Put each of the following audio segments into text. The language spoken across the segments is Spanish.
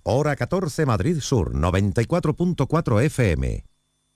Hora 14 Madrid Sur, 94.4 FM.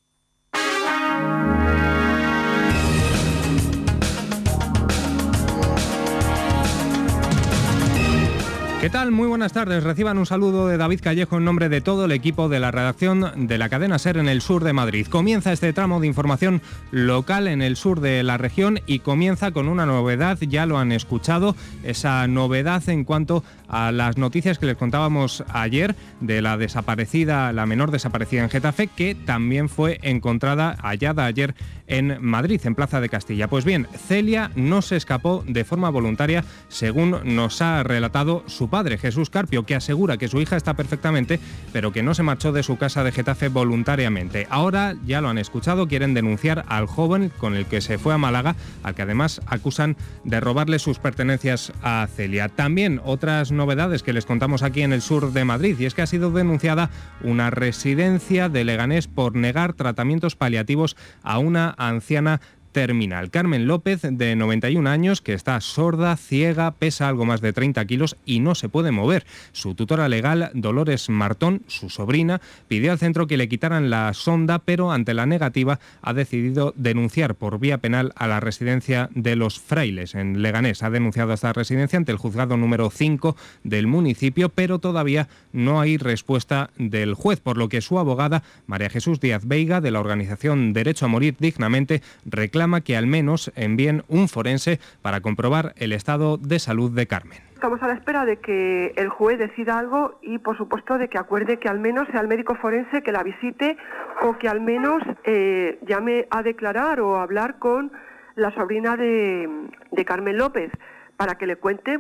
¿Qué tal? Muy buenas tardes. Reciban un saludo de David Callejo en nombre de todo el equipo de la redacción de la cadena SER en el sur de Madrid. Comienza este tramo de información local en el sur de la región y comienza con una novedad, ya lo han escuchado, esa novedad en cuanto a las noticias que les contábamos ayer de la menor desaparecida en Getafe, que también fue hallada ayer en Madrid, en Plaza de Castilla. Pues bien, Celia no se escapó de forma voluntaria, según nos ha relatado su padre, Jesús Carpio, que asegura que su hija está perfectamente, pero que no se marchó de su casa de Getafe voluntariamente. Ahora, ya lo han escuchado, quieren denunciar al joven con el que se fue a Málaga, al que además acusan de robarle sus pertenencias a Celia. También otras novedades que les contamos aquí en el sur de Madrid, y es que ha sido denunciada una residencia de Leganés por negar tratamientos paliativos a una anciana terminal. Carmen López, de 91 años, que está sorda, ciega, pesa algo más de 30 kilos y no se puede mover. Su tutora legal, Dolores Martón, su sobrina, pidió al centro que le quitaran la sonda, pero ante la negativa ha decidido denunciar por vía penal a la residencia de Los Frailes, en Leganés. Ha denunciado a esta residencia ante el juzgado número 5 del municipio, pero todavía no hay respuesta del juez, por lo que su abogada, María Jesús Díaz Veiga, de la organización Derecho a Morir Dignamente, reclama que al menos envíen un forense para comprobar el estado de salud de Carmen. Estamos a la espera de que el juez decida algo y, por supuesto, de que acuerde que al menos sea el médico forense que la visite o que al menos llame a declarar o a hablar con la sobrina de Carmen López para que le cuente,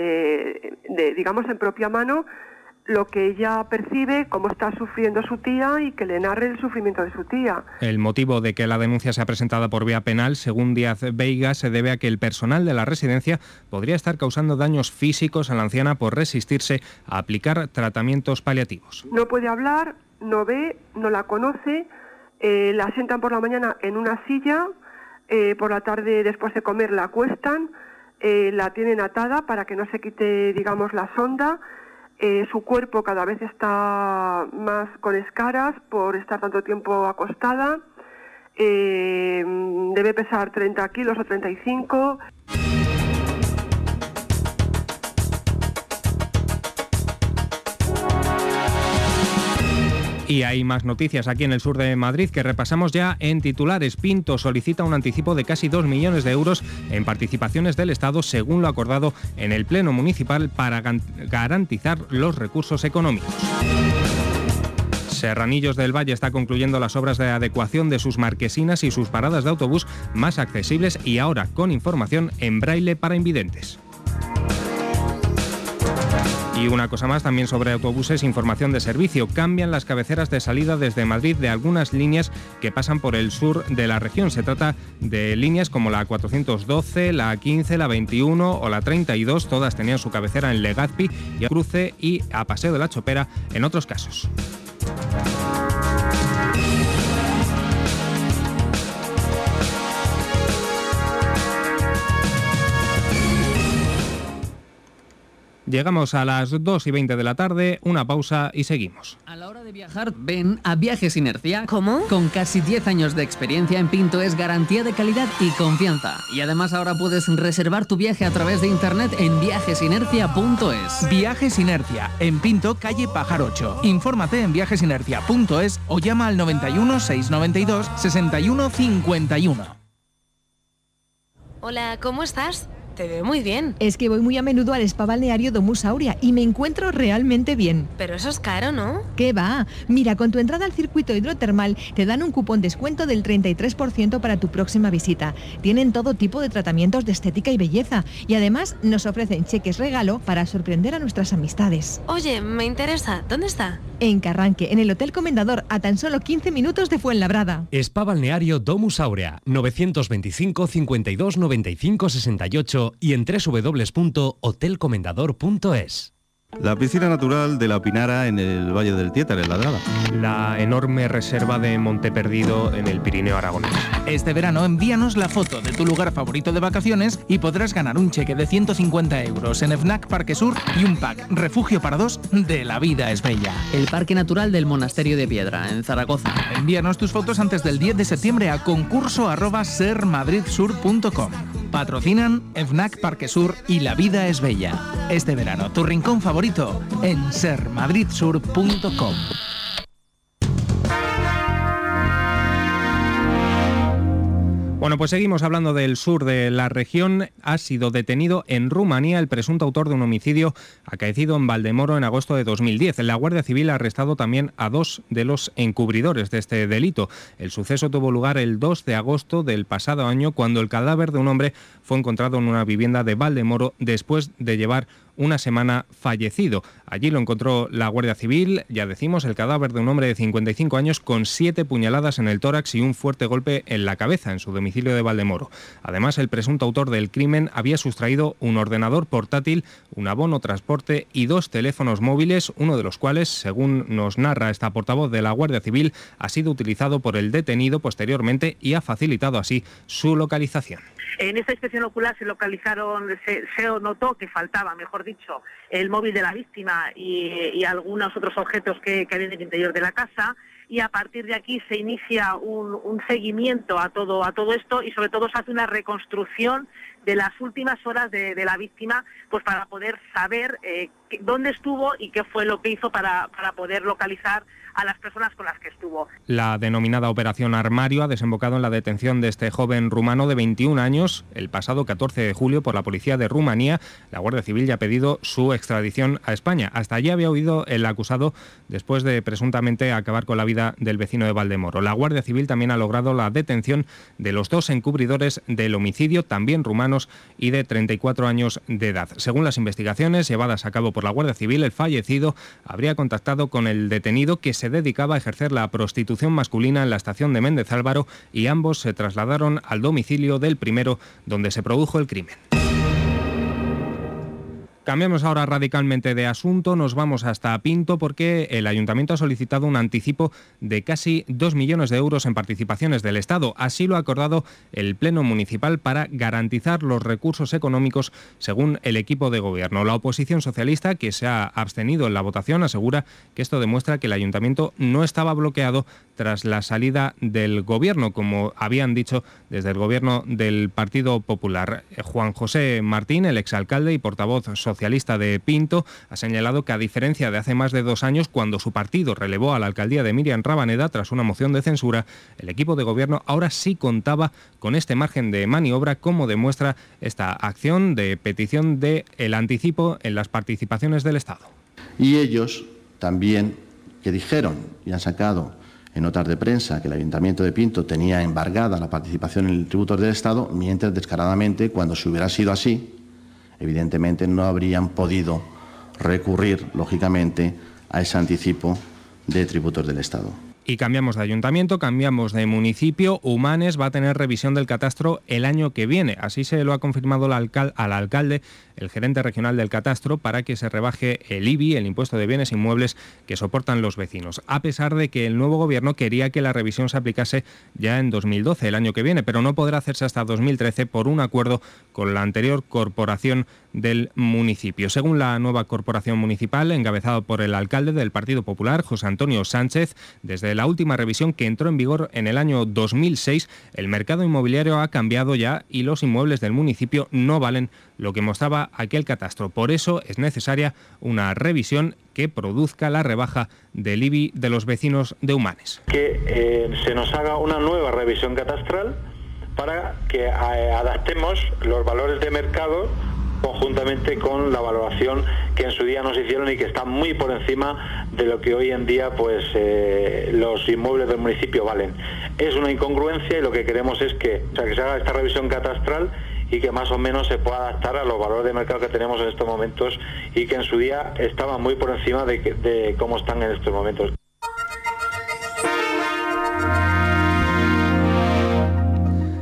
digamos en propia mano, lo que ella percibe, cómo está sufriendo su tía y que le narre el sufrimiento de su tía. El motivo de que la denuncia sea presentada por vía penal, según Díaz Veiga, se debe a que el personal de la residencia podría estar causando daños físicos a la anciana por resistirse a aplicar tratamientos paliativos. No puede hablar, no ve, no la conoce, la sientan por la mañana en una silla, por la tarde después de comer la acuestan, la tienen atada para que no se quite, digamos, la sonda. Su cuerpo cada vez está más con escaras por estar tanto tiempo acostada. Debe pesar 30 kilos o 35. Y hay más noticias aquí en el sur de Madrid que repasamos ya en titulares. Pinto solicita un anticipo de casi 2 millones de euros en participaciones del Estado, según lo acordado en el Pleno Municipal, para garantizar los recursos económicos. Serranillos del Valle está concluyendo las obras de adecuación de sus marquesinas y sus paradas de autobús más accesibles, y ahora con información en braille para invidentes. Y una cosa más también sobre autobuses, información de servicio. Cambian las cabeceras de salida desde Madrid de algunas líneas que pasan por el sur de la región. Se trata de líneas como la 412, la 15, la 21 o la 32. Todas tenían su cabecera en Legazpi y a Cruce y a Paseo de la Chopera en otros casos. Llegamos a las 2:20 de la tarde, una pausa y seguimos. A la hora de viajar, ven a Viajes Inercia. ¿Cómo? Con casi 10 años de experiencia en Pinto es garantía de calidad y confianza. Y además ahora puedes reservar tu viaje a través de internet en viajesinercia.es. Viajes Inercia, en Pinto, calle Pajar 8. Infórmate en viajesinercia.es o llama al 91 692 61 51. Hola, ¿cómo estás? Te veo muy bien. Es que voy muy a menudo al spa balneario Domus Aurea y me encuentro realmente bien. Pero eso es caro, ¿no? ¿Qué va? Mira, con tu entrada al circuito hidrotermal te dan un cupón descuento del 33% para tu próxima visita. Tienen todo tipo de tratamientos de estética y belleza y además nos ofrecen cheques regalo para sorprender a nuestras amistades. Oye, me interesa. ¿Dónde está? En Carranque, en el Hotel Comendador, a tan solo 15 minutos de Fuenlabrada. Spa balneario Domus Aurea, 925 52 95 68 y en www.hotelcomendador.es. La piscina natural de La Pinara en el Valle del Tiétar, en Ladrada. La enorme reserva de Monte Perdido en el Pirineo aragonés. Este verano envíanos la foto de tu lugar favorito de vacaciones y podrás ganar un cheque de 150 euros en FNAC Parque Sur y un pack Refugio para dos de La Vida es Bella. El Parque Natural del Monasterio de Piedra, en Zaragoza. Envíanos tus fotos antes del 10 de septiembre a concurso@sermadridsur.com. Patrocinan FNAC Parque Sur y La Vida es Bella. Este verano, tu rincón favorito en sermadridsur.com. Bueno, pues seguimos hablando del sur de la región. Ha sido detenido en Rumanía el presunto autor de un homicidio acaecido en Valdemoro en agosto de 2010. La Guardia Civil ha arrestado también a 2 de los encubridores de este delito. El suceso tuvo lugar el 2 de agosto del pasado año, cuando el cadáver de un hombre fue encontrado en una vivienda de Valdemoro después de llevar una semana fallecido. Allí lo encontró la Guardia Civil, ya decimos, el cadáver de un hombre de 55 años con 7 puñaladas en el tórax y un fuerte golpe en la cabeza en su domicilio de Valdemoro. Además, el presunto autor del crimen había sustraído un ordenador portátil, un abono transporte y 2 teléfonos móviles, uno de los cuales, según nos narra esta portavoz de la Guardia Civil, ha sido utilizado por el detenido posteriormente y ha facilitado así su localización. En esta inspección ocular se notó que faltaba, mejor dicho, el móvil de la víctima y algunos otros objetos que había en el interior de la casa, y a partir de aquí se inicia un seguimiento a todo esto, y sobre todo se hace una reconstrucción de las últimas horas de la víctima, pues para poder saber dónde estuvo y qué fue lo que hizo para poder localizar a las personas con las que estuvo. La denominada Operación Armario ha desembocado en la detención de este joven rumano de 21 años el pasado 14 de julio por la policía de Rumanía. La Guardia Civil ya ha pedido su extradición a España. Hasta allí había huido el acusado después de presuntamente acabar con la vida del vecino de Valdemoro. La Guardia Civil también ha logrado la detención de los 2 encubridores del homicidio, también rumanos y de 34 años de edad. Según las investigaciones llevadas a cabo por la Guardia Civil, el fallecido habría contactado con el detenido, que se dedicaba a ejercer la prostitución masculina en la estación de Méndez Álvaro, y ambos se trasladaron al domicilio del primero, donde se produjo el crimen. Cambiamos ahora radicalmente de asunto, nos vamos hasta Pinto, porque el Ayuntamiento ha solicitado un anticipo de casi 2 millones de euros en participaciones del Estado. Así lo ha acordado el Pleno Municipal para garantizar los recursos económicos, según el equipo de gobierno. La oposición socialista, que se ha abstenido en la votación, asegura que esto demuestra que el Ayuntamiento no estaba bloqueado tras la salida del gobierno, como habían dicho desde el gobierno del Partido Popular. Juan José Martín, el exalcalde y portavoz socialista de Pinto, ha señalado que, a diferencia de hace más de 2 años, cuando su partido relevó a la alcaldía de Miriam Rabaneda tras una moción de censura, el equipo de gobierno ahora sí contaba con este margen de maniobra, como demuestra esta acción de petición del anticipo en las participaciones del Estado. Y ellos también, que dijeron y han sacado en notas de prensa que el Ayuntamiento de Pinto tenía embargada la participación en el tributo del Estado, mientras descaradamente, cuando si hubiera sido así, evidentemente no habrían podido recurrir, lógicamente, a ese anticipo de tributos del Estado. Y cambiamos de ayuntamiento, cambiamos de municipio. Humanes va a tener revisión del catastro el año que viene. Así se lo ha confirmado al alcalde, el gerente regional del catastro, para que se rebaje el IBI, el impuesto de bienes inmuebles que soportan los vecinos. A pesar de que el nuevo gobierno quería que la revisión se aplicase ya en 2012, el año que viene, pero no podrá hacerse hasta 2013 por un acuerdo con la anterior corporación del municipio. Según la nueva corporación municipal, encabezada por el alcalde del Partido Popular, José Antonio Sánchez, desde la última revisión, que entró en vigor en el año 2006, el mercado inmobiliario ha cambiado ya y los inmuebles del municipio no valen lo que mostraba aquel catastro. Por eso es necesaria una revisión que produzca la rebaja del IBI de los vecinos de Humanes. Que se nos haga una nueva revisión catastral para que adaptemos los valores de mercado conjuntamente con la valoración que en su día nos hicieron y que está muy por encima de lo que hoy en día pues los inmuebles del municipio valen. Es una incongruencia y lo que queremos es que se haga esta revisión catastral y que más o menos se pueda adaptar a los valores de mercado que tenemos en estos momentos y que en su día estaban muy por encima de cómo están en estos momentos.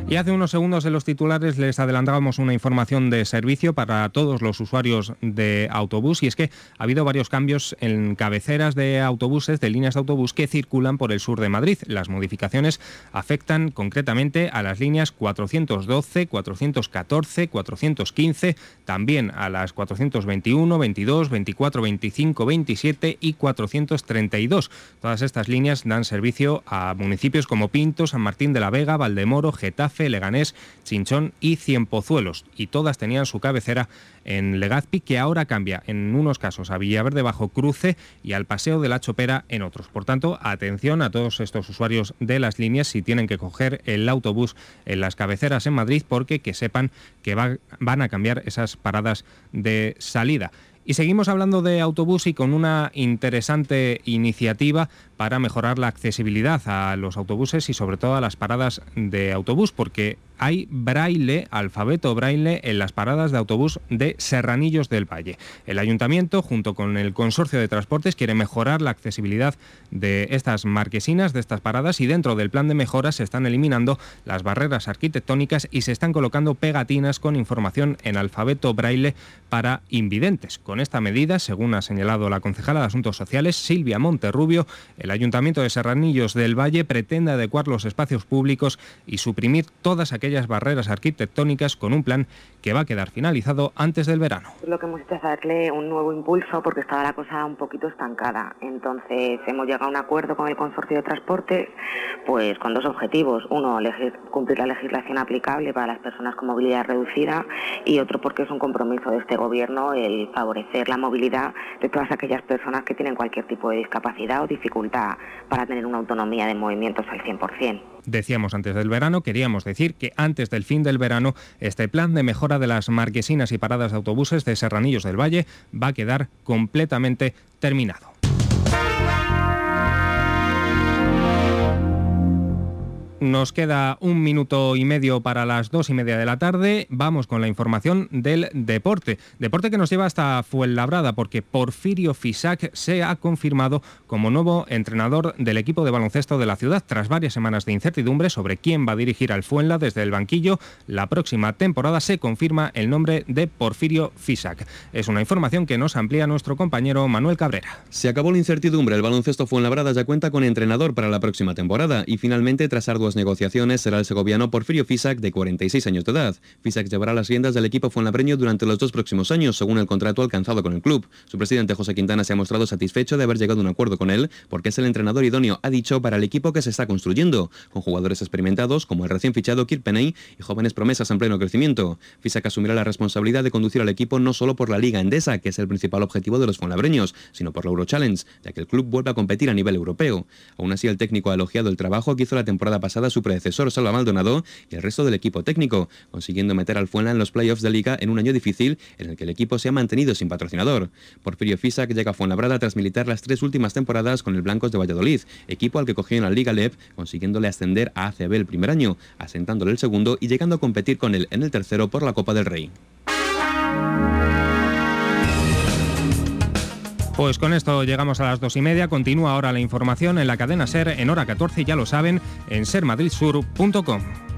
Y hace unos segundos en los titulares les adelantábamos una información de servicio para todos los usuarios de autobús, y es que ha habido varios cambios en cabeceras de autobuses, de líneas de autobús que circulan por el sur de Madrid. Las modificaciones afectan concretamente a las líneas 412, 414, 415, también a las 421, 22, 24, 25, 27 y 432. Todas estas líneas dan servicio a municipios como Pinto, San Martín de la Vega, Valdemoro, Getafe, Leganés, Chinchón y Cienpozuelos, y todas tenían su cabecera en Legazpi, que ahora cambia en unos casos a Villaverde Bajo Cruce y al Paseo de la Chopera en otros. Por tanto, atención a todos estos usuarios de las líneas si tienen que coger el autobús en las cabeceras en Madrid, porque que sepan que van a cambiar esas paradas de salida. Y seguimos hablando de autobús y con una interesante iniciativa para mejorar la accesibilidad a los autobuses y sobre todo a las paradas de autobús, porque hay braille, alfabeto braille, en las paradas de autobús de Serranillos del Valle. El Ayuntamiento, junto con el Consorcio de Transportes, quiere mejorar la accesibilidad de estas marquesinas, de estas paradas, y dentro del plan de mejoras se están eliminando las barreras arquitectónicas y se están colocando pegatinas con información en alfabeto braille para invidentes. Con esta medida, según ha señalado la concejala de Asuntos Sociales, Silvia Monterrubio, el Ayuntamiento de Serranillos del Valle pretende adecuar los espacios públicos y suprimir todas aquellas barreras arquitectónicas con un plan que va a quedar finalizado antes del verano. Lo que hemos hecho es darle un nuevo impulso porque estaba la cosa un poquito estancada. Entonces hemos llegado a un acuerdo con el Consorcio de Transportes, pues con dos objetivos. Uno, cumplir la legislación aplicable para las personas con movilidad reducida, y otro porque es un compromiso de este Gobierno el favorecer la movilidad de todas aquellas personas que tienen cualquier tipo de discapacidad o dificultad para tener una autonomía de movimientos al 100%. Decíamos antes del verano, queríamos decir que antes del fin del verano este plan de mejora de las marquesinas y paradas de autobuses de Serranillos del Valle va a quedar completamente terminado. Nos queda 1 minuto y medio para las 2:30 de la tarde. Vamos con la información del deporte. Deporte que nos lleva hasta Fuenlabrada, porque Porfirio Fisac se ha confirmado como nuevo entrenador del equipo de baloncesto de la ciudad. Tras varias semanas de incertidumbre sobre quién va a dirigir al Fuenla desde el banquillo, la próxima temporada se confirma el nombre de Porfirio Fisac. Es una información que nos amplía nuestro compañero Manuel Cabrera. Se acabó la incertidumbre. El baloncesto Fuenlabrada ya cuenta con entrenador para la próxima temporada y finalmente, tras arduas negociaciones, será el segoviano Porfirio Fisac, de 46 años de edad. Fisac llevará las riendas del equipo fuenlabreño durante los 2 próximos años, según el contrato alcanzado con el club. Su presidente, José Quintana, se ha mostrado satisfecho de haber llegado a un acuerdo con él, porque es el entrenador idóneo, ha dicho, para el equipo que se está construyendo, con jugadores experimentados como el recién fichado Kirk Penney y jóvenes promesas en pleno crecimiento. Fisac asumirá la responsabilidad de conducir al equipo no solo por la Liga Endesa, que es el principal objetivo de los fuenlabreños, sino por la Eurochallenge, ya que el club vuelve a competir a nivel europeo. Aún así, el técnico ha elogiado el trabajo que hizo la temporada pasada su predecesor, Salva Maldonado, y el resto del equipo técnico, consiguiendo meter al Fuenla en los playoffs de Liga en un año difícil en el que el equipo se ha mantenido sin patrocinador. Porfirio Fisac llega a Fuenlabrada tras militar las 3 últimas temporadas con el Blancos de Valladolid, equipo al que cogió en la Liga LEP, consiguiéndole ascender a ACB el primer año, asentándole el segundo y llegando a competir con él en el tercero por la Copa del Rey. Pues con esto llegamos a las 2:30. Continúa ahora la información en la cadena SER en hora 14, ya lo saben, en sermadridsur.com.